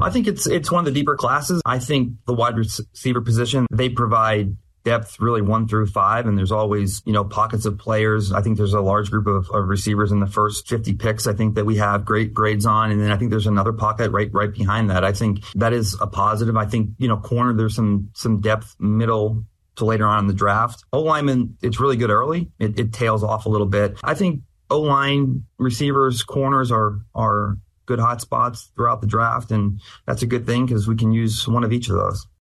I think it's one of the deeper classes. I think the wide receiver position, they provide depth really 1 through 5, and there's always, pockets of players. I think there's a large group of receivers in the first 50 picks, I think, that we have great grades on. And then I think there's another pocket right behind that. I think that is a positive. I think, corner, there's some depth middle to later on in the draft. O-lineman, it's really good early. It tails off a little bit. I think O-line receivers, corners are good hot spots throughout the draft, and that's a good thing because we can use one of each of those.